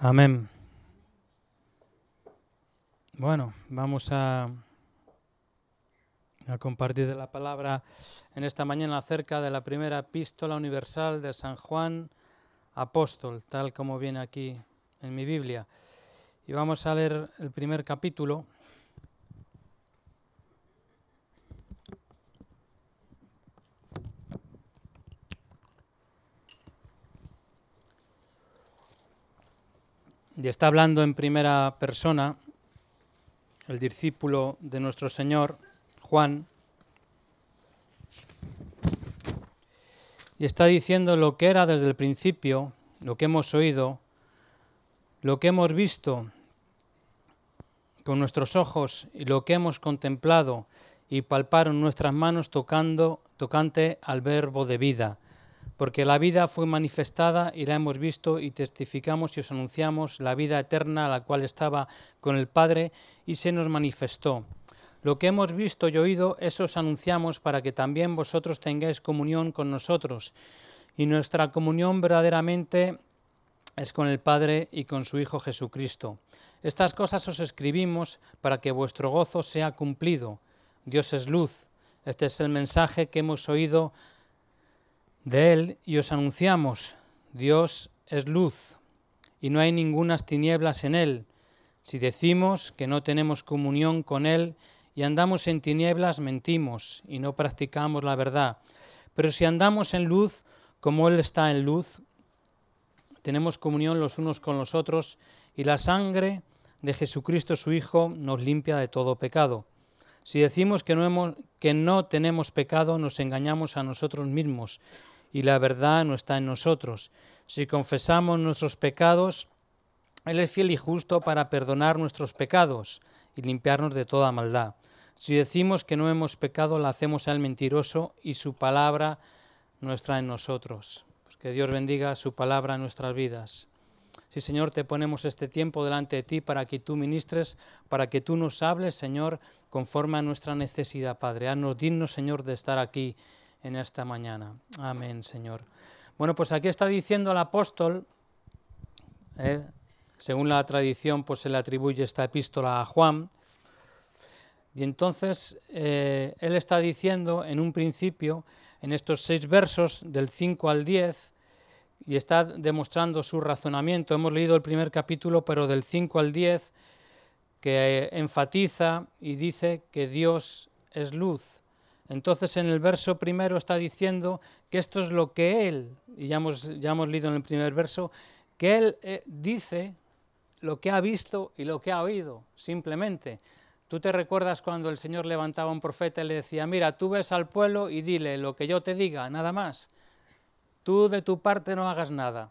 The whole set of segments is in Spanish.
Amén. Bueno, vamos a compartir de la palabra en esta mañana acerca de la primera epístola universal de San Juan Apóstol, tal como viene aquí en mi Biblia. Y vamos a leer el primer capítulo. Y está hablando en primera persona el discípulo de nuestro Señor, Juan, y está diciendo lo que era desde el principio, lo que hemos oído, lo que hemos visto con nuestros ojos y lo que hemos contemplado y palparon nuestras manos tocante al verbo de vida. Porque la vida fue manifestada y la hemos visto y testificamos y os anunciamos la vida eterna, la cual estaba con el Padre y se nos manifestó. Lo que hemos visto y oído, eso os anunciamos para que también vosotros tengáis comunión con nosotros. Y nuestra comunión verdaderamente es con el Padre y con su Hijo Jesucristo. Estas cosas os escribimos para que vuestro gozo sea cumplido. Dios es luz. Este es el mensaje que hemos oído de Él y os anunciamos. Dios es luz y no hay ningunas tinieblas en Él. Si decimos que no tenemos comunión con Él y andamos en tinieblas, mentimos y no practicamos la verdad. Pero si andamos en luz, como Él está en luz, tenemos comunión los unos con los otros y la sangre de Jesucristo su Hijo nos limpia de todo pecado. Si decimos que no tenemos pecado, nos engañamos a nosotros mismos y la verdad no está en nosotros. Si confesamos nuestros pecados, Él es fiel y justo para perdonar nuestros pecados y limpiarnos de toda maldad. Si decimos que no hemos pecado, la hacemos a Él mentiroso y su palabra no está en nosotros. Pues que Dios bendiga su palabra en nuestras vidas. Sí, Señor, te ponemos este tiempo delante de ti para que tú ministres, para que tú nos hables, Señor, conforme a nuestra necesidad, Padre. Haznos dignos, Señor, de estar aquí en esta mañana. Amén, Señor. Bueno, pues aquí está diciendo el apóstol, según la tradición, pues se le atribuye esta epístola a Juan, y entonces él está diciendo en un principio, en estos 6 versos, del 5 al 10, y está demostrando su razonamiento. Hemos leído el primer capítulo, pero del 5 al 10, que enfatiza y dice que Dios es luz. Entonces en el verso primero está diciendo que esto es lo que Él, y ya hemos leído en el primer verso, que Él dice lo que ha visto y lo que ha oído, simplemente. Tú te recuerdas cuando el Señor levantaba a un profeta y le decía, mira, tú ves al pueblo y dile lo que yo te diga, nada más. Tú de tu parte no hagas nada.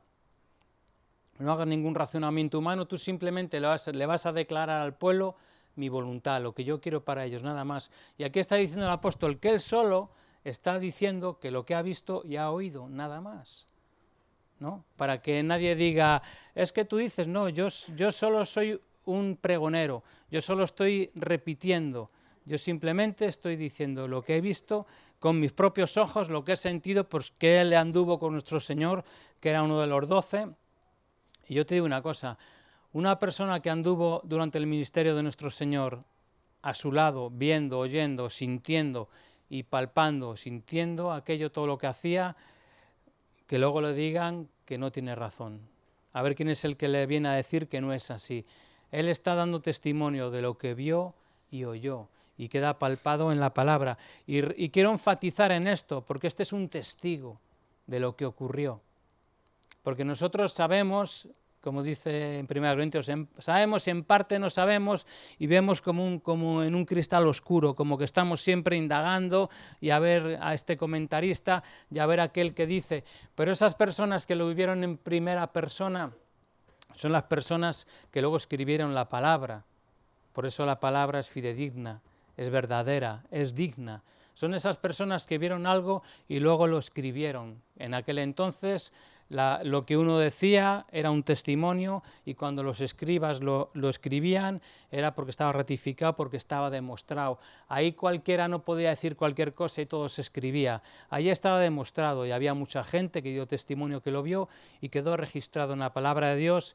No hagas ningún razonamiento humano, tú simplemente le vas a declarar al pueblo mi voluntad, lo que yo quiero para ellos, nada más. Y aquí está diciendo el apóstol que él solo está diciendo que lo que ha visto y ha oído, nada más, ¿no? Para que nadie diga, es que tú dices, no, yo solo soy un pregonero, yo solo estoy repitiendo, yo simplemente estoy diciendo lo que he visto con mis propios ojos, lo que he sentido, pues que él anduvo con nuestro Señor, que era uno de los 12. Y yo te digo una cosa, una persona que anduvo durante el ministerio de nuestro Señor a su lado, viendo, oyendo, sintiendo y palpando, sintiendo aquello, todo lo que hacía, que luego le digan que no tiene razón. A ver quién es el que le viene a decir que no es así. Él está dando testimonio de lo que vio y oyó y queda palpado en la palabra. Y quiero enfatizar en esto, porque este es un testigo de lo que ocurrió. Porque nosotros sabemos, como dice en 1 Corintios, sabemos y en parte no sabemos y vemos como en un cristal oscuro, como que estamos siempre indagando y a ver a este comentarista y a ver a aquel que dice. Pero esas personas que lo vivieron en primera persona son las personas que luego escribieron la palabra. Por eso la palabra es fidedigna, es verdadera, es digna. Son esas personas que vieron algo y luego lo escribieron. En aquel entonces lo que uno decía era un testimonio y cuando los escribas lo escribían era porque estaba ratificado, porque estaba demostrado. Ahí cualquiera no podía decir cualquier cosa y todo se escribía. Ahí estaba demostrado y había mucha gente que dio testimonio que lo vio y quedó registrado en la palabra de Dios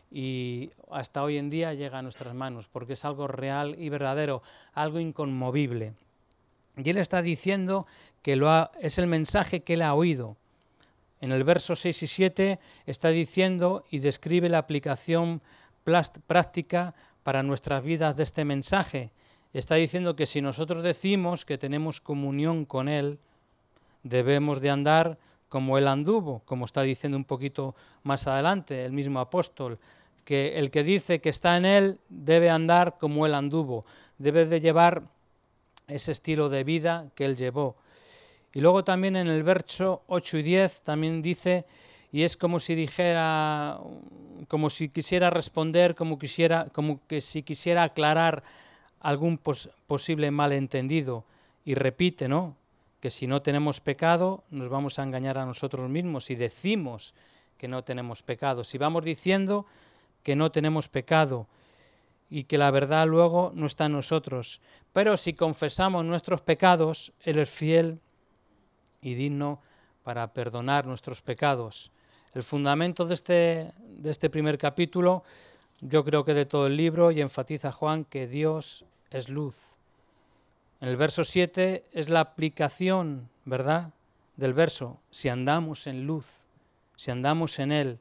y hasta hoy en día llega a nuestras manos, porque es algo real y verdadero, algo inconmovible. Y él está diciendo que es el mensaje que él ha oído. En el verso 6 y 7 está diciendo y describe la aplicación práctica para nuestras vidas de este mensaje. Está diciendo que si nosotros decimos que tenemos comunión con él, debemos de andar como él anduvo, como está diciendo un poquito más adelante el mismo apóstol, que el que dice que está en él debe andar como él anduvo, debe de llevar ese estilo de vida que él llevó. Y luego también en el verso 8 y 10 también dice, y es como si dijera, como si quisiera responder, como que si quisiera aclarar algún posible malentendido, y repite, ¿no?, que si no tenemos pecado nos vamos a engañar a nosotros mismos si decimos que no tenemos pecado, si vamos diciendo que no tenemos pecado y que la verdad luego no está en nosotros. Pero si confesamos nuestros pecados, Él es fiel y digno para perdonar nuestros pecados. El fundamento de este primer capítulo, yo creo que de todo el libro, y enfatiza Juan que Dios es luz. En el verso 7 es la aplicación, ¿verdad?, del verso, si andamos en luz, si andamos en Él.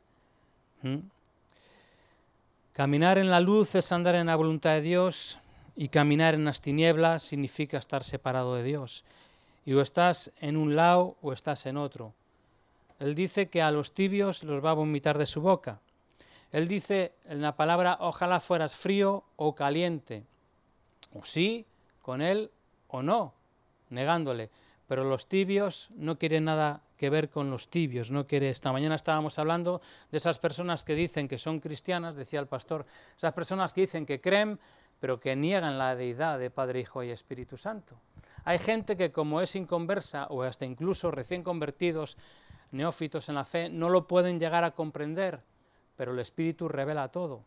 Caminar en la luz es andar en la voluntad de Dios, y caminar en las tinieblas significa estar separado de Dios. Y o estás en un lado o estás en otro. Él dice que a los tibios los va a vomitar de su boca. Él dice en la palabra, ojalá fueras frío o caliente, o sí, con Él, o no, negándole. Pero los tibios no quieren nada que ver con los tibios. No quiere. Esta mañana estábamos hablando de esas personas que dicen que son cristianas, decía el pastor, esas personas que dicen que creen, pero que niegan la deidad de Padre, Hijo y Espíritu Santo. Hay gente que como es inconversa o hasta incluso recién convertidos, neófitos en la fe, no lo pueden llegar a comprender, pero el Espíritu revela todo.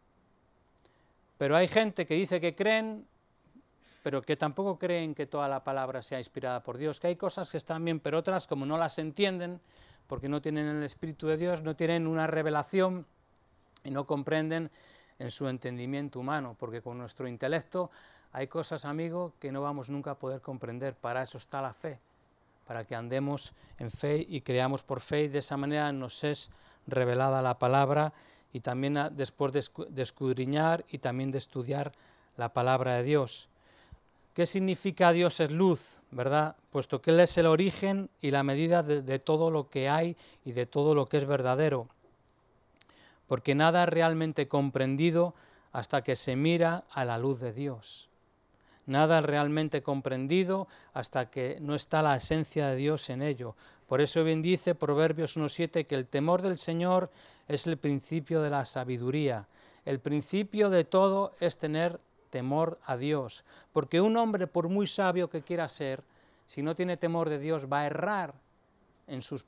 Pero hay gente que dice que creen, pero que tampoco creen que toda la palabra sea inspirada por Dios, que hay cosas que están bien, pero otras como no las entienden, porque no tienen el Espíritu de Dios, no tienen una revelación y no comprenden en su entendimiento humano, porque con nuestro intelecto hay cosas, amigo, que no vamos nunca a poder comprender. Para eso está la fe, para que andemos en fe y creamos por fe, y de esa manera nos es revelada la palabra, y también después de escudriñar y también de estudiar la palabra de Dios. ¿Qué significa Dios es luz? ¿Verdad? Puesto que Él es el origen y la medida de todo lo que hay y de todo lo que es verdadero. Porque nada es realmente comprendido hasta que se mira a la luz de Dios. Nada es realmente comprendido hasta que no está la esencia de Dios en ello. Por eso bien dice Proverbios 1:7 que el temor del Señor es el principio de la sabiduría. El principio de todo es tener temor a Dios, porque un hombre, por muy sabio que quiera ser, si no tiene temor de Dios, va a errar en su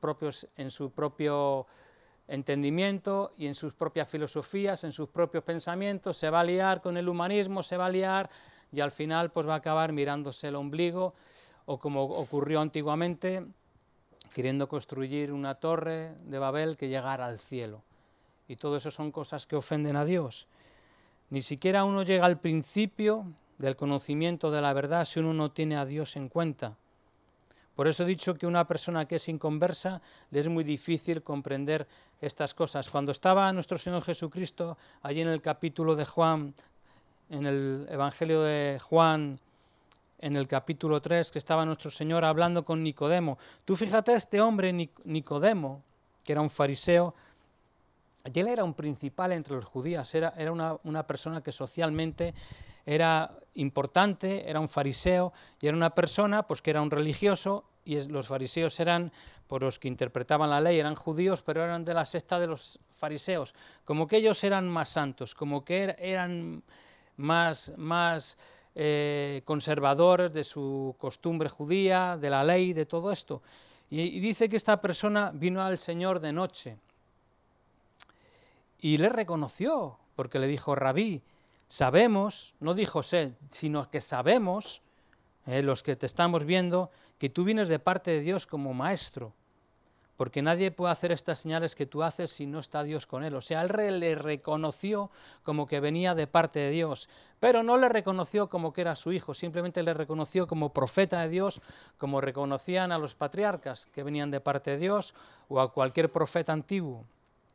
propio entendimiento y en sus propias filosofías, en sus propios pensamientos, se va a liar con el humanismo, se va a liar y al final pues va a acabar mirándose el ombligo, o como ocurrió antiguamente, queriendo construir una torre de Babel que llegara al cielo. Y todo eso son cosas que ofenden a Dios. Ni siquiera uno llega al principio del conocimiento de la verdad si uno no tiene a Dios en cuenta. Por eso he dicho que una persona que es inconversa le es muy difícil comprender estas cosas. Cuando estaba nuestro Señor Jesucristo, allí en el capítulo de Juan, en el Evangelio de Juan, en el capítulo 3, que estaba nuestro Señor hablando con Nicodemo. Tú fíjate, este hombre Nicodemo, que era un fariseo, y él era un principal entre los judíos, era una persona que socialmente era importante, era un fariseo, y era una persona pues que era un religioso, y los fariseos eran, por los que interpretaban la ley, eran judíos, pero eran de la secta de los fariseos, como que ellos eran más santos, como que eran más conservadores de su costumbre judía, de la ley, de todo esto. Y dice que esta persona vino al Señor de noche, y le reconoció, porque le dijo, Rabí, sabemos, no dijo sé, sino que sabemos, los que te estamos viendo, que tú vienes de parte de Dios como maestro, porque nadie puede hacer estas señales que tú haces si no está Dios con él. O sea, él le reconoció como que venía de parte de Dios, pero no le reconoció como que era su hijo, simplemente le reconoció como profeta de Dios, como reconocían a los patriarcas que venían de parte de Dios, o a cualquier profeta antiguo.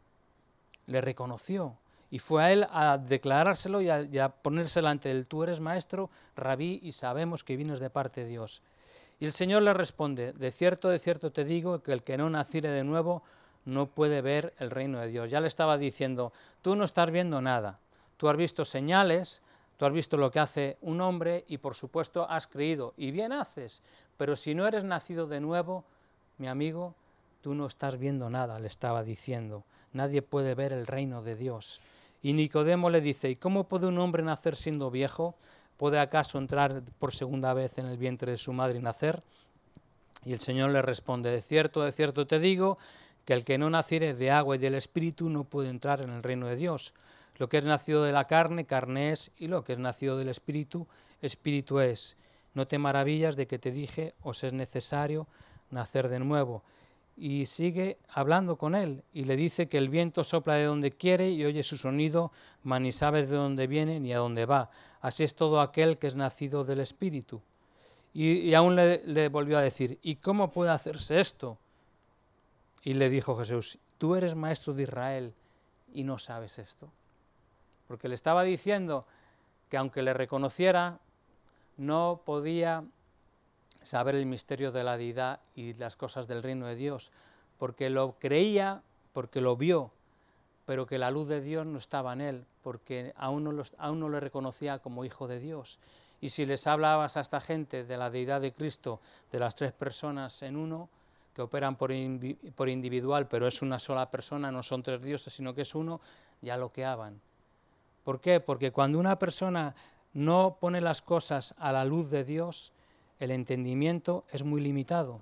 Le reconoció, y fue a él a declarárselo y a ponérselo ante él: tú eres maestro, rabí, y sabemos que vienes de parte de Dios. Y el Señor le responde: de cierto te digo, que el que no naciere de nuevo no puede ver el reino de Dios. Ya le estaba diciendo: tú no estás viendo nada, tú has visto señales, tú has visto lo que hace un hombre y por supuesto has creído, y bien haces, pero si no eres nacido de nuevo, mi amigo, tú no estás viendo nada, le estaba diciendo. Nadie puede ver el reino de Dios. Y Nicodemo le dice: ¿y cómo puede un hombre nacer siendo viejo? ¿Puede acaso entrar por segunda vez en el vientre de su madre y nacer? Y el Señor le responde: de cierto te digo, que el que no naciere de agua y del Espíritu no puede entrar en el reino de Dios. Lo que es nacido de la carne, carne es, y lo que es nacido del Espíritu, Espíritu es. No te maravillas de que te dije: os es necesario nacer de nuevo. Y sigue hablando con él, y le dice que el viento sopla de donde quiere y oye su sonido, mas ni sabes de dónde viene ni a dónde va. Así es todo aquel que es nacido del Espíritu. Y aún le volvió a decir: ¿y cómo puede hacerse esto? Y le dijo Jesús: tú eres maestro de Israel y no sabes esto. Porque le estaba diciendo que aunque le reconociera, no podía saber el misterio de la deidad y las cosas del reino de Dios, porque lo creía, porque lo vio, pero que la luz de Dios no estaba en él, porque aún no le reconocía como hijo de Dios. Y si les hablabas a esta gente de la deidad de Cristo, de las tres personas en uno, que operan por individual, pero es una sola persona, no son tres dioses, sino que es uno, ya loqueaban. ¿Por qué? Porque cuando una persona no pone las cosas a la luz de Dios, el entendimiento es muy limitado.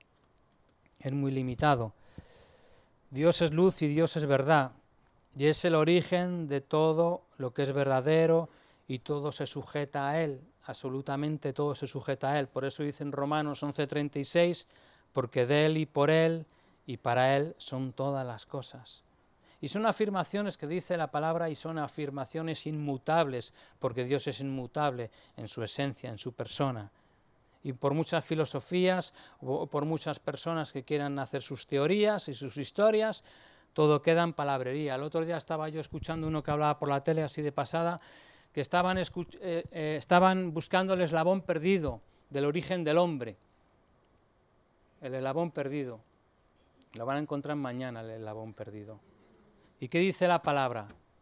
Es muy limitado. Dios es luz y Dios es verdad. Y es el origen de todo lo que es verdadero y todo se sujeta a Él. Absolutamente todo se sujeta a Él. Por eso dice en Romanos 11:36, porque de Él y por Él y para Él son todas las cosas. Y son afirmaciones que dice la palabra y son afirmaciones inmutables, porque Dios es inmutable en su esencia, en su persona. Y por muchas filosofías o por muchas personas que quieran hacer sus teorías y sus historias, todo queda en palabrería. El otro día estaba yo escuchando uno que hablaba por la tele así de pasada, que estaban buscando el eslabón perdido del origen del hombre. El eslabón perdido. Lo van a encontrar mañana, el eslabón perdido. ¿Y qué dice la palabra?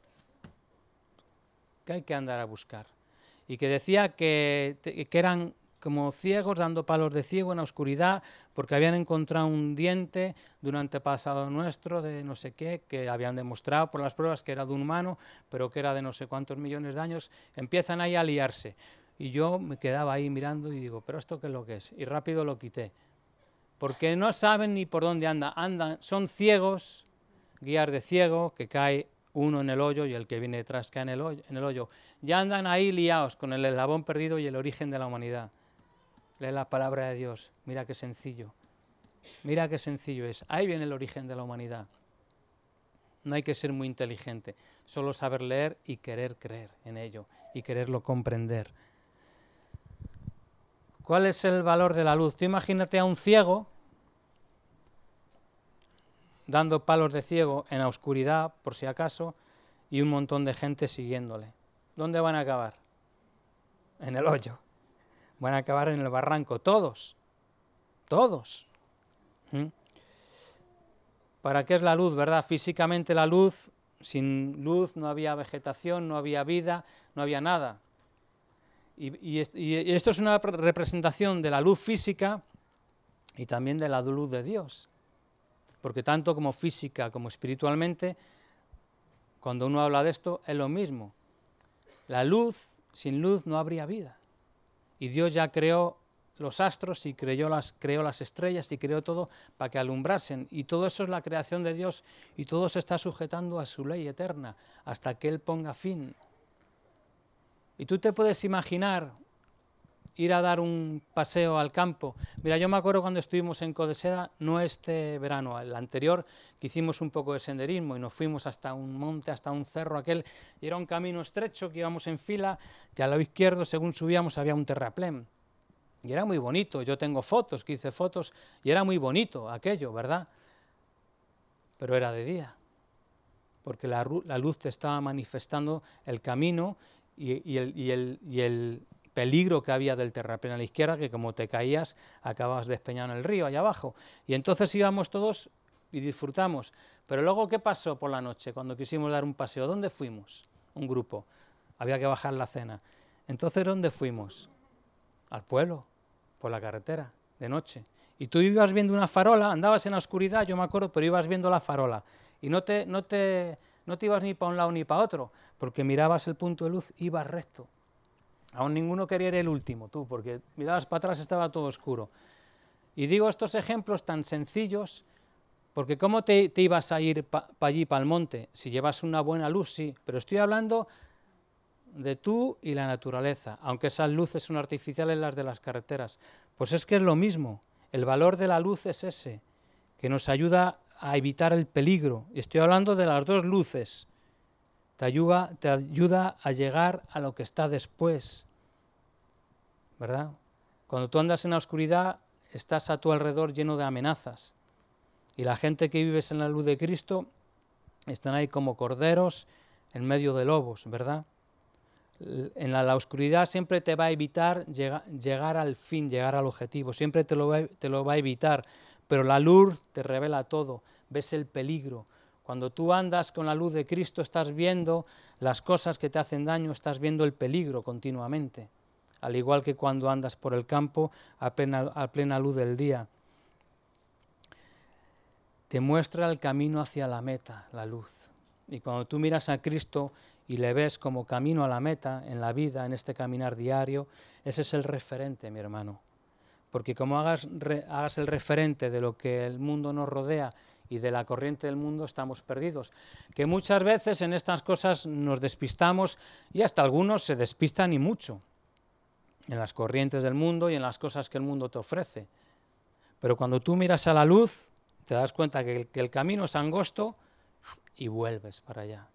Que hay que andar a buscar. Y que decía que eran como ciegos dando palos de ciego en la oscuridad, porque habían encontrado un diente de un antepasado nuestro, de no sé qué, que habían demostrado por las pruebas que era de un humano, pero que era de no sé cuántos millones de años. Empiezan ahí a liarse. Y yo me quedaba ahí mirando y digo, ¿pero esto qué es lo que es? Y rápido lo quité. Porque no saben ni por dónde andan, son ciegos, guías de ciego, que cae uno en el hoyo y el que viene detrás cae en el hoyo. Ya andan ahí liados con el eslabón perdido y el origen de la humanidad. Lee la palabra de Dios, mira qué sencillo es. Ahí viene el origen de la humanidad. No hay que ser muy inteligente, solo saber leer y querer creer en ello y quererlo comprender. ¿Cuál es el valor de la luz? Tú imagínate a un ciego dando palos de ciego en la oscuridad, por si acaso, y un montón de gente siguiéndole. ¿Dónde van a acabar? En el hoyo. Van a acabar en el barranco, todos. ¿Para qué es la luz, verdad? Físicamente la luz, sin luz no había vegetación, no había vida, no había nada. Y esto es una representación de la luz física y también de la luz de Dios. Porque tanto como física como espiritualmente, cuando uno habla de esto, es lo mismo. La luz, sin luz no habría vida. Y Dios ya creó los astros y creó las estrellas y creó todo para que alumbrasen. Y todo eso es la creación de Dios y todo se está sujetando a su ley eterna hasta que Él ponga fin. Y tú te puedes imaginar ir a dar un paseo al campo. Mira, yo me acuerdo cuando estuvimos en Codeseda, no este verano, el anterior, que hicimos un poco de senderismo y nos fuimos hasta un monte, hasta un cerro aquel, y era un camino estrecho que íbamos en fila, y al lado izquierdo, según subíamos, había un terraplén. Y era muy bonito, yo tengo fotos, que hice fotos, y era muy bonito aquello, ¿verdad? Pero era de día, porque la luz te estaba manifestando el camino y el peligro que había del terraplén a la izquierda, que como te caías, acababas despeñado en el río, allá abajo. Y entonces íbamos todos y disfrutamos. Pero luego, ¿qué pasó por la noche cuando quisimos dar un paseo? ¿Dónde fuimos? Un grupo. Había que bajar la cena. Entonces, ¿dónde fuimos? Al pueblo, por la carretera, de noche. Y tú ibas viendo una farola, andabas en la oscuridad, yo me acuerdo, pero ibas viendo la farola. Y no te ibas ni para un lado ni para otro, porque mirabas el punto de luz, ibas recto. Aún ninguno quería ir el último, tú, porque mirabas para atrás, estaba todo oscuro. Y digo estos ejemplos tan sencillos, porque ¿cómo te ibas a ir para allí, para el monte? Si llevas una buena luz, sí, pero estoy hablando de tú y la naturaleza, aunque esas luces son artificiales las de las carreteras. Pues es que es lo mismo, el valor de la luz es ese, que nos ayuda a evitar el peligro. Y estoy hablando de las dos luces. Te ayuda a llegar a lo que está después, ¿verdad? Cuando tú andas en la oscuridad, estás a tu alrededor lleno de amenazas. Y la gente que vive en la luz de Cristo están ahí como corderos en medio de lobos, ¿verdad? En la oscuridad siempre te va a evitar llegar al fin, llegar al objetivo, siempre te lo va a evitar, pero la luz te revela todo, ves el peligro. Cuando tú andas con la luz de Cristo estás viendo las cosas que te hacen daño, estás viendo el peligro continuamente, al igual que cuando andas por el campo a plena luz del día. Te muestra el camino hacia la meta, la luz. Y cuando tú miras a Cristo y le ves como camino a la meta en la vida, en este caminar diario, ese es el referente, mi hermano. Porque como hagas el referente de lo que el mundo nos rodea y de la corriente del mundo, estamos perdidos. Que muchas veces en estas cosas nos despistamos y hasta algunos se despistan y mucho en las corrientes del mundo y en las cosas que el mundo te ofrece. Pero cuando tú miras a la luz, te das cuenta que el camino es angosto y vuelves para allá.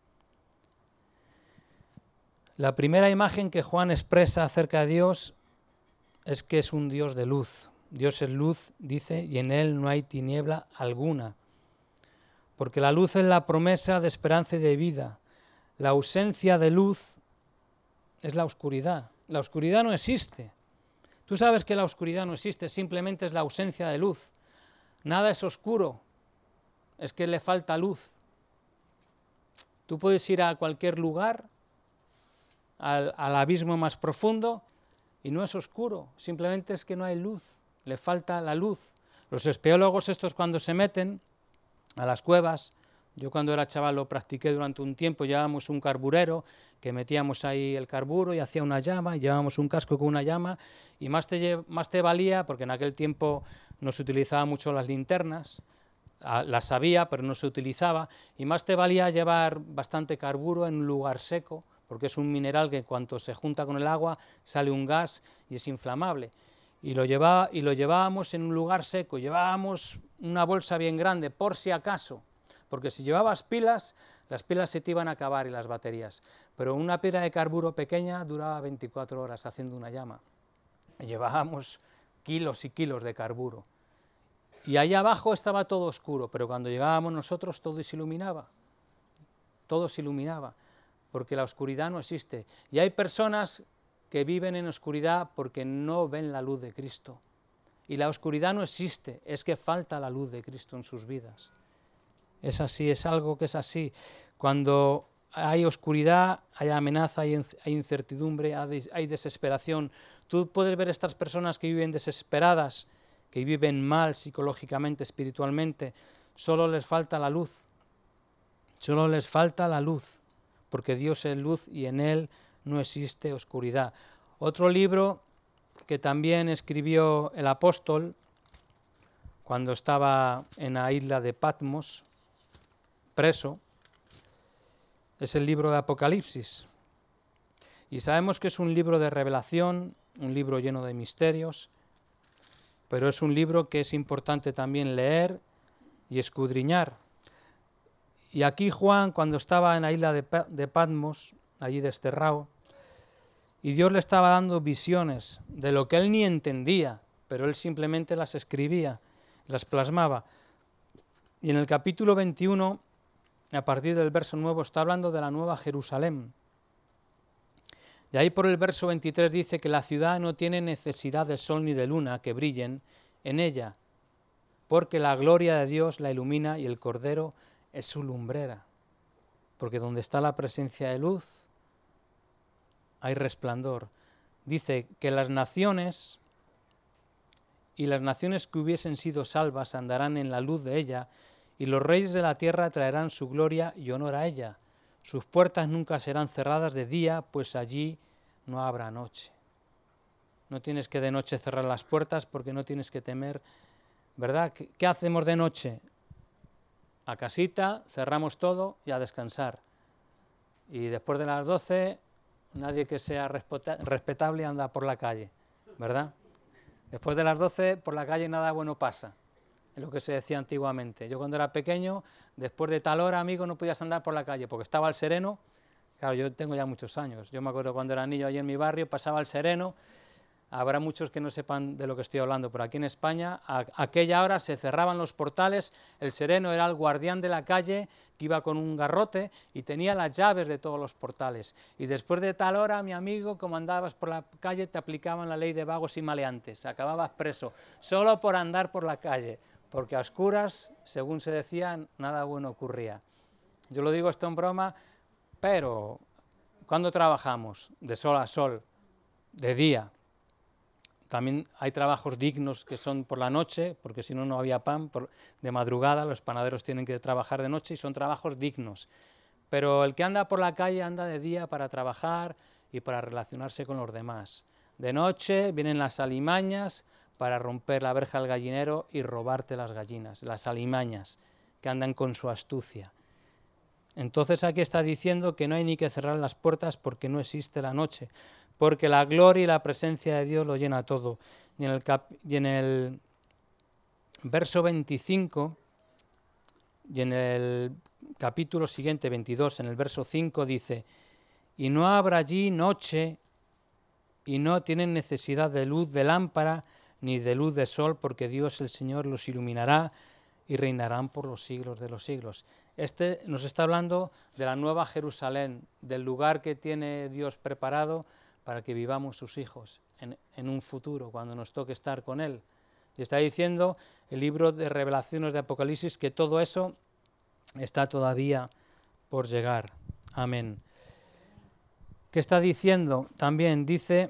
La primera imagen que Juan expresa acerca de Dios es que es un Dios de luz. Dios es luz, dice, y en él no hay tiniebla alguna. Porque la luz es la promesa de esperanza y de vida. La ausencia de luz es la oscuridad. La oscuridad no existe. Tú sabes que la oscuridad no existe, simplemente es la ausencia de luz. Nada es oscuro, es que le falta luz. Tú puedes ir a cualquier lugar, al abismo más profundo, y no es oscuro, simplemente es que no hay luz, le falta la luz. Los espeólogos estos cuando se meten a las cuevas, yo cuando era chaval lo practiqué durante un tiempo, llevábamos un carburero, que metíamos ahí el carburo y hacía una llama, y llevábamos un casco con una llama, y más te valía, porque en aquel tiempo no se utilizaban mucho las linternas, las había, pero no se utilizaba, y más te valía llevar bastante carburo en un lugar seco, porque es un mineral que cuando se junta con el agua sale un gas y es inflamable. Y lo llevábamos en un lugar seco, llevábamos una bolsa bien grande, por si acaso, porque si llevabas pilas, las pilas se te iban a acabar y las baterías, pero una pila de carburo pequeña duraba 24 horas haciendo una llama. Y llevábamos kilos y kilos de carburo. Y allá abajo estaba todo oscuro, pero cuando llegábamos nosotros todo se iluminaba, porque la oscuridad no existe. Y hay personas que viven en oscuridad porque no ven la luz de Cristo. Y la oscuridad no existe, es que falta la luz de Cristo en sus vidas. Es así, es algo que es así. Cuando hay oscuridad, hay amenaza, hay incertidumbre, hay desesperación. Tú puedes ver estas personas que viven desesperadas, que viven mal psicológicamente, espiritualmente, solo les falta la luz. Solo les falta la luz, porque Dios es luz y en él no existe oscuridad. Otro libro que también escribió el apóstol cuando estaba en la isla de Patmos, preso, es el libro de Apocalipsis. Y sabemos que es un libro de revelación, un libro lleno de misterios, pero es un libro que es importante también leer y escudriñar. Y aquí Juan, cuando estaba en la isla de Patmos, allí desterrado, y Dios le estaba dando visiones de lo que él ni entendía, pero él simplemente las escribía, las plasmaba. Y en el capítulo 21, a partir del verso 9, está hablando de la Nueva Jerusalén. Y ahí por el verso 23 dice que la ciudad no tiene necesidad de sol ni de luna que brillen en ella, porque la gloria de Dios la ilumina y el Cordero es su lumbrera. Porque donde está la presencia de luz, hay resplandor. Dice que las naciones y las naciones que hubiesen sido salvas andarán en la luz de ella, y los reyes de la tierra traerán su gloria y honor a ella. Sus puertas nunca serán cerradas de día, pues allí no habrá noche. No tienes que de noche cerrar las puertas porque no tienes que temer, ¿verdad? ¿Qué hacemos de noche? A casita, cerramos todo y a descansar. Y después de las 12, nadie que sea respetable anda por la calle, ¿verdad? Después de las 12, por la calle nada bueno pasa, es lo que se decía antiguamente. Yo cuando era pequeño, después de tal hora, amigo, no podías andar por la calle, porque estaba el sereno. Claro, yo tengo ya muchos años. Yo me acuerdo cuando era niño allí en mi barrio, pasaba el sereno. Habrá muchos que no sepan de lo que estoy hablando, pero aquí en España, a aquella hora se cerraban los portales, el sereno era el guardián de la calle, que iba con un garrote y tenía las llaves de todos los portales. Y después de tal hora, mi amigo, como andabas por la calle, te aplicaban la ley de vagos y maleantes, acababas preso, solo por andar por la calle, porque a oscuras, según se decía, nada bueno ocurría. Yo lo digo esto en broma, pero ¿cuándo trabajamos? De sol a sol, de día. También hay trabajos dignos que son por la noche, porque si no, no había pan. De madrugada los panaderos tienen que trabajar de noche y son trabajos dignos. Pero el que anda por la calle anda de día para trabajar y para relacionarse con los demás. De noche vienen las alimañas para romper la verja del gallinero y robarte las gallinas, las alimañas que andan con su astucia. Entonces aquí está diciendo que no hay ni que cerrar las puertas porque no existe la noche, porque la gloria y la presencia de Dios lo llena todo. Y en el verso 25 y en el capítulo siguiente, 22, en el verso 5 dice: y no habrá allí noche, y no tienen necesidad de luz de lámpara ni de luz de sol, porque Dios el Señor los iluminará y reinarán por los siglos de los siglos. Este nos está hablando de la Nueva Jerusalén, del lugar que tiene Dios preparado para que vivamos sus hijos en un futuro, cuando nos toque estar con Él. Y está diciendo el libro de Revelaciones de Apocalipsis que todo eso está todavía por llegar. Amén. ¿Qué está diciendo? También dice,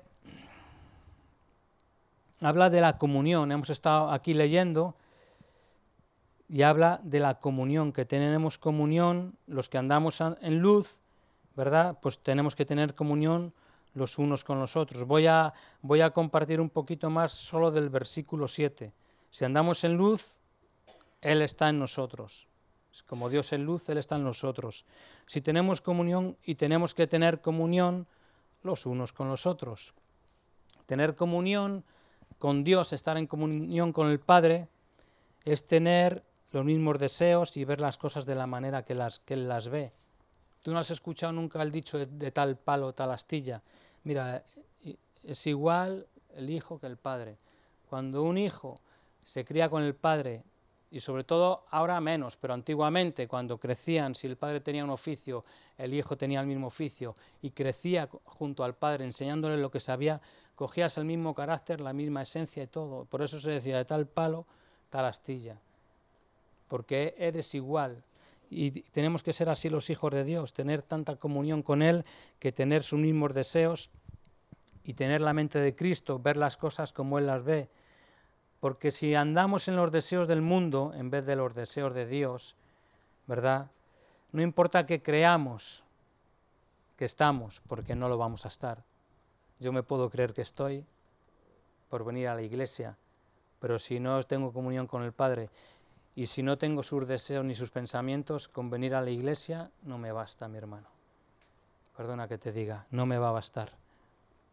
habla de la comunión. Hemos estado aquí leyendo y habla de la comunión, que tenemos comunión, los que andamos en luz, ¿verdad? Pues tenemos que tener comunión los unos con los otros. Voy a compartir un poquito más solo del versículo 7. Si andamos en luz, Él está en nosotros. Como Dios es luz, Él está en nosotros. Si tenemos comunión, y tenemos que tener comunión los unos con los otros. Tener comunión con Dios, estar en comunión con el Padre, es tener los mismos deseos y ver las cosas de la manera que Él las ve. Tú no has escuchado nunca el dicho de tal palo, tal astilla. Mira, es igual el hijo que el padre. Cuando un hijo se cría con el padre, y sobre todo ahora menos, pero antiguamente cuando crecían, si el padre tenía un oficio, el hijo tenía el mismo oficio, y crecía junto al padre enseñándole lo que sabía, cogías el mismo carácter, la misma esencia y todo. Por eso se decía de tal palo, tal astilla. Porque eres igual. Y tenemos que ser así los hijos de Dios, tener tanta comunión con Él, que tener sus mismos deseos y tener la mente de Cristo, ver las cosas como Él las ve. Porque si andamos en los deseos del mundo en vez de los deseos de Dios, ¿verdad? No importa que creamos que estamos, porque no lo vamos a estar. Yo me puedo creer que estoy por venir a la iglesia, pero si no tengo comunión con el Padre, y si no tengo sus deseos ni sus pensamientos, con venir a la iglesia no me basta, mi hermano. Perdona que te diga, no me va a bastar.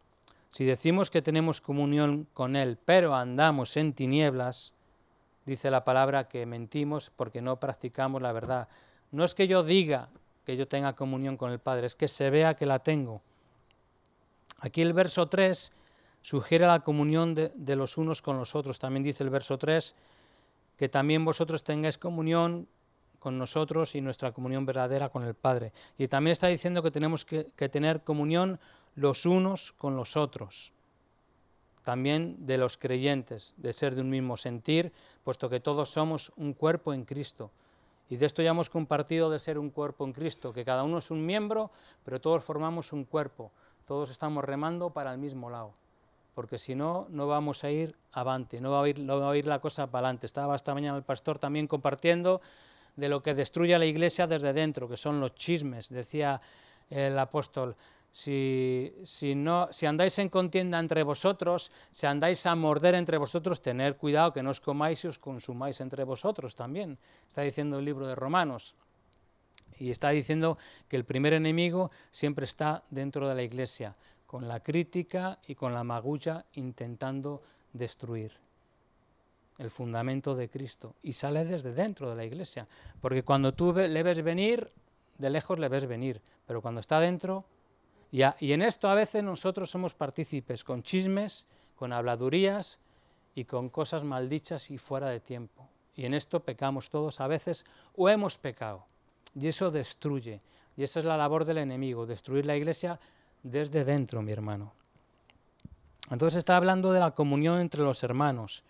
Si decimos que tenemos comunión con Él, pero andamos en tinieblas, dice la palabra que mentimos porque no practicamos la verdad. No es que yo diga que yo tenga comunión con el Padre, es que se vea que la tengo. Aquí el verso 3 sugiere la comunión de los unos con los otros. También dice el verso 3 que también vosotros tengáis comunión con nosotros y nuestra comunión verdadera con el Padre. Y también está diciendo que tenemos que tener comunión los unos con los otros. También de los creyentes, de ser de un mismo sentir, puesto que todos somos un cuerpo en Cristo. Y de esto ya hemos compartido de ser un cuerpo en Cristo, que cada uno es un miembro, pero todos formamos un cuerpo. Todos estamos remando para el mismo lado, porque si no, no vamos a ir avante, no va a ir la cosa para adelante. Estaba esta mañana el pastor también compartiendo de lo que destruye a la iglesia desde dentro, que son los chismes. Decía el apóstol, si andáis en contienda entre vosotros, si andáis a morder entre vosotros, tened cuidado que no os comáis y os consumáis entre vosotros también. Está diciendo el libro de Romanos. Y está diciendo que el primer enemigo siempre está dentro de la iglesia, con la crítica y con la magulla intentando destruir el fundamento de Cristo. Y sale desde dentro de la iglesia, porque cuando tú le ves venir, de lejos le ves venir, pero cuando está dentro... Y en esto a veces nosotros somos partícipes, con chismes, con habladurías y con cosas maldichas y fuera de tiempo. Y en esto pecamos todos a veces o hemos pecado. Y eso destruye. Y esa es la labor del enemigo, destruir la iglesia desde dentro, mi hermano. Entonces está hablando de la comunión entre los hermanos.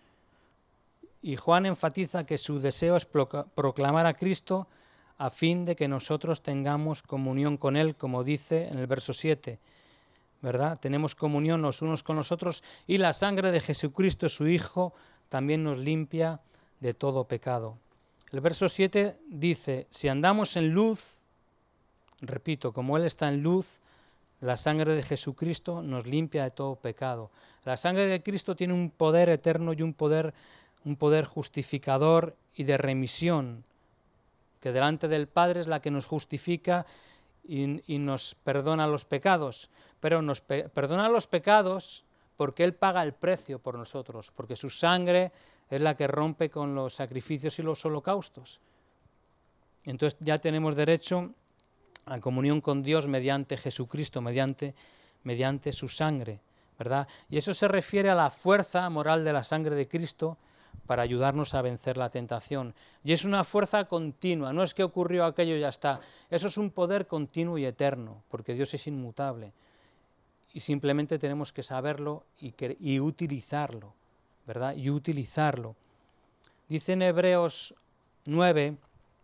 Y Juan enfatiza que su deseo es proclamar a Cristo a fin de que nosotros tengamos comunión con Él, como dice en el verso 7, ¿verdad? Tenemos comunión los unos con los otros y la sangre de Jesucristo, su Hijo, también nos limpia de todo pecado. El verso 7 dice, si andamos en luz, repito, como Él está en luz, la sangre de Jesucristo nos limpia de todo pecado. La sangre de Cristo tiene un poder eterno y un poder justificador y de remisión, que delante del Padre es la que nos justifica y nos perdona los pecados, pero nos perdona los pecados porque Él paga el precio por nosotros, porque su sangre es la que rompe con los sacrificios y los holocaustos. Entonces ya tenemos derecho a comunión con Dios mediante Jesucristo, mediante su sangre, ¿verdad? Y eso se refiere a la fuerza moral de la sangre de Cristo para ayudarnos a vencer la tentación. Y es una fuerza continua, no es que ocurrió aquello y ya está. Eso es un poder continuo y eterno, porque Dios es inmutable. Y simplemente tenemos que saberlo y utilizarlo, ¿verdad? Y utilizarlo. Dice en Hebreos 9,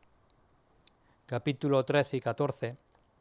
capítulo 13 y 14,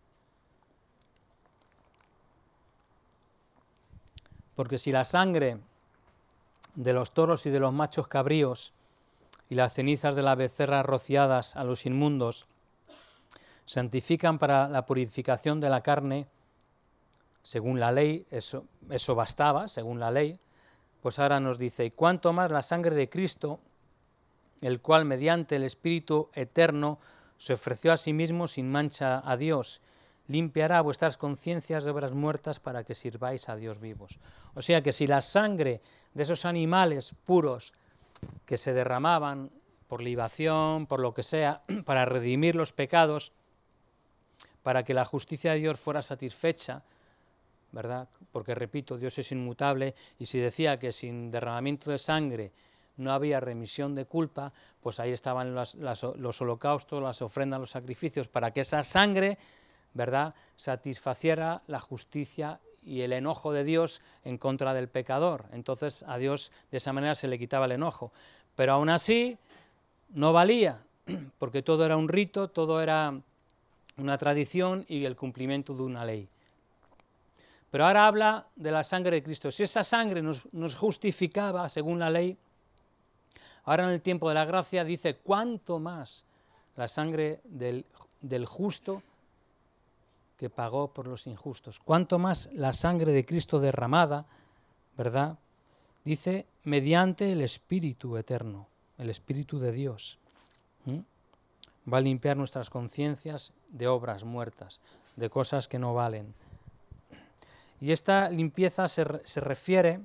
porque si la sangre de los toros y de los machos cabríos y las cenizas de la becerra rociadas a los inmundos santifican para la purificación de la carne, según la ley, eso bastaba, según la ley, pues ahora nos dice, y cuánto más la sangre de Cristo, el cual mediante el Espíritu eterno se ofreció a sí mismo sin mancha a Dios, limpiará vuestras conciencias de obras muertas para que sirváis a Dios vivos. O sea que si la sangre de esos animales puros que se derramaban por libación, por lo que sea, para redimir los pecados, para que la justicia de Dios fuera satisfecha, ¿verdad? Porque repito, Dios es inmutable y si decía que sin derramamiento de sangre no había remisión de culpa, pues ahí estaban los holocaustos, las ofrendas, los sacrificios, para que esa sangre, ¿verdad?, satisfaciera la justicia y el enojo de Dios en contra del pecador. Entonces a Dios de esa manera se le quitaba el enojo. Pero aún así no valía, porque todo era un rito, todo era una tradición y el cumplimiento de una ley. Pero ahora habla de la sangre de Cristo. Si esa sangre nos justificaba según la ley, ahora en el tiempo de la gracia dice cuánto más la sangre del justo que pagó por los injustos. Cuánto más la sangre de Cristo derramada, ¿verdad? Dice mediante el Espíritu eterno, el Espíritu de Dios. Va a limpiar nuestras conciencias de obras muertas, de cosas que no valen. Y esta limpieza se refiere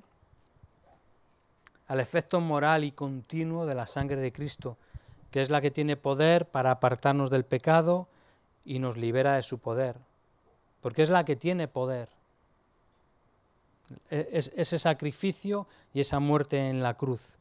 al efecto moral y continuo de la sangre de Cristo, que es la que tiene poder para apartarnos del pecado y nos libera de su poder, porque es la que tiene poder. Ese sacrificio y esa muerte en la cruz.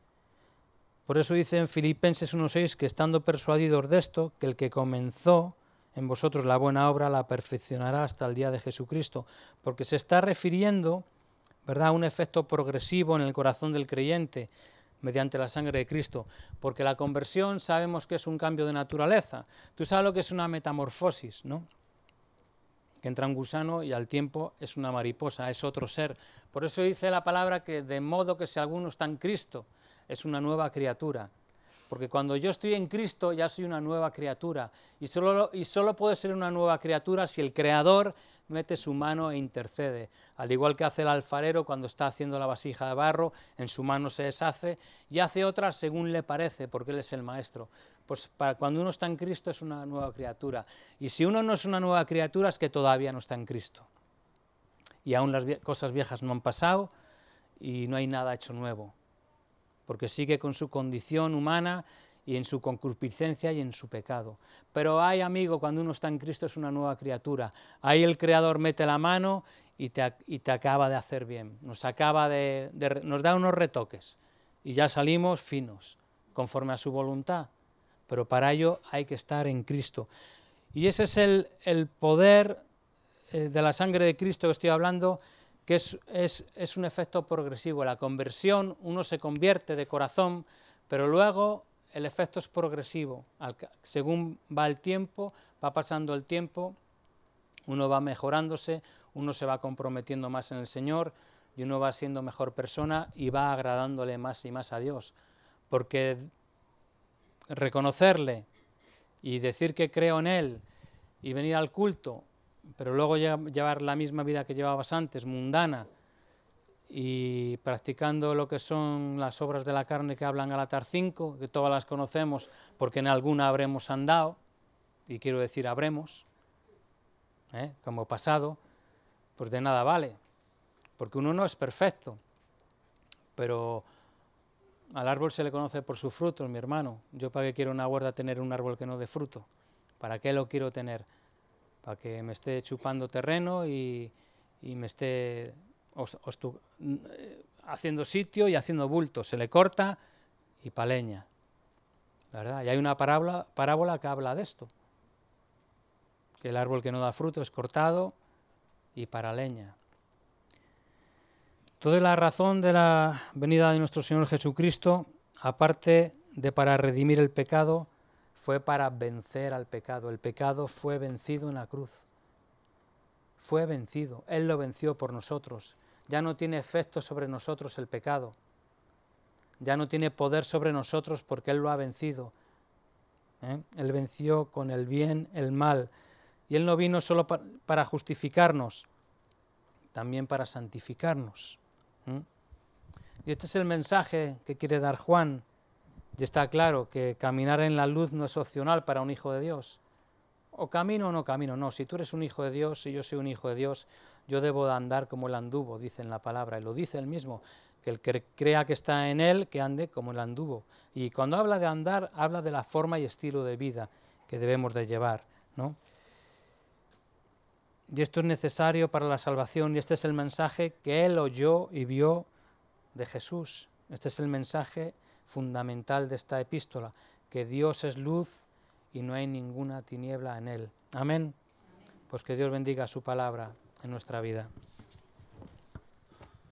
Por eso dice en Filipenses 1:6 que estando persuadidos de esto, que el que comenzó en vosotros la buena obra la perfeccionará hasta el día de Jesucristo, porque se está refiriendo, ¿verdad?, a un efecto progresivo en el corazón del creyente mediante la sangre de Cristo, porque la conversión sabemos que es un cambio de naturaleza. Tú sabes lo que es una metamorfosis, ¿no? Que entra un gusano y al tiempo es una mariposa, es otro ser. Por eso dice la palabra que de modo que si alguno está en Cristo, es una nueva criatura. Porque cuando yo estoy en Cristo ya soy una nueva criatura. Y solo puede ser una nueva criatura si el Creador mete su mano e intercede. Al igual que hace el alfarero cuando está haciendo la vasija de barro, en su mano se deshace y hace otra según le parece, porque Él es el Maestro. Pues cuando uno está en Cristo es una nueva criatura. Y si uno no es una nueva criatura es que todavía no está en Cristo. Y aún las cosas viejas no han pasado y no hay nada hecho nuevo, porque sigue con su condición humana y en su concupiscencia y en su pecado. Pero hay, amigo, cuando uno está en Cristo es una nueva criatura. Ahí el Creador mete la mano y te acaba de hacer bien. Nos da unos retoques y ya salimos finos, conforme a su voluntad. Pero para ello hay que estar en Cristo. Y ese es el poder de la sangre de Cristo que estoy hablando, que es un efecto progresivo. La conversión, uno se convierte de corazón, pero luego el efecto es progresivo. Según va el tiempo, va pasando el tiempo, uno va mejorándose, uno se va comprometiendo más en el Señor y uno va siendo mejor persona y va agradándole más y más a Dios. Porque reconocerle y decir que creo en Él y venir al culto, pero luego llevar la misma vida que llevabas antes, mundana, y practicando lo que son las obras de la carne que hablan Gálatas 5, que todas las conocemos porque en alguna habremos andado, y quiero decir habremos, como pasado, pues de nada vale, porque uno no es perfecto, pero al árbol se le conoce por sus frutos, mi hermano. Yo para qué quiero una huerta tener un árbol que no dé fruto, ¿para qué lo quiero tener? Para que me esté chupando terreno y me esté haciendo sitio y haciendo bulto. Se le corta y pa' leña, ¿verdad? Y hay una parábola que habla de esto, que el árbol que no da fruto es cortado y para leña. Toda la razón de la venida de nuestro Señor Jesucristo, aparte de para redimir el pecado, fue para vencer al pecado. El pecado fue vencido en la cruz. Fue vencido. Él lo venció por nosotros. Ya no tiene efecto sobre nosotros el pecado. Ya no tiene poder sobre nosotros porque Él lo ha vencido. Él venció con el bien el mal. Y Él no vino solo para justificarnos, también para santificarnos. Y este es el mensaje que quiere dar Juan. Y está claro que caminar en la luz no es opcional para un hijo de Dios. O camino o no camino, no. Si tú eres un hijo de Dios, si yo soy un hijo de Dios, yo debo de andar como Él anduvo, dice en la palabra. Y lo dice Él mismo, que el que crea que está en Él, que ande como Él anduvo. Y cuando habla de andar, habla de la forma y estilo de vida que debemos de llevar, ¿no? Y esto es necesario para la salvación, y este es el mensaje que Él oyó y vio de Jesús. Este es el mensaje fundamental de esta epístola, que Dios es luz y no hay ninguna tiniebla en Él. Amén. Pues que Dios bendiga su palabra en nuestra vida.